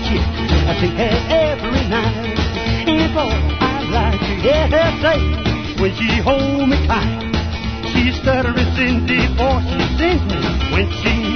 shit. I take her every night. And boy, I like to hear her say, when she hold me tight, she stutters in before she sings me. When she